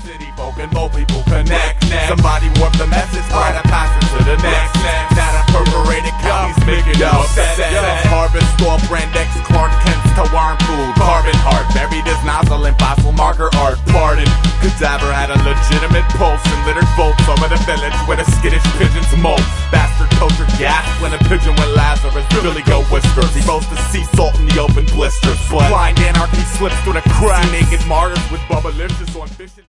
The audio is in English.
city folk and both people connect. Somebody warp the message, try to pass it to the next. Now the perforated counties making no sense. Harvest store brand X, Clark Kent's to worm food. Carbon heart, buried his nozzle in fossil marker art. Pardon, cadaver had a legitimate pulse and littered bolts over the village where the skittish pigeons molt. Bastard culture gasped when a pigeon went Lazarus. Billy Goat whispers, he rolls the sea salt in the open blisters. Blind anarchy slips through the cracks. Naked martyrs with bubblicious on fishing.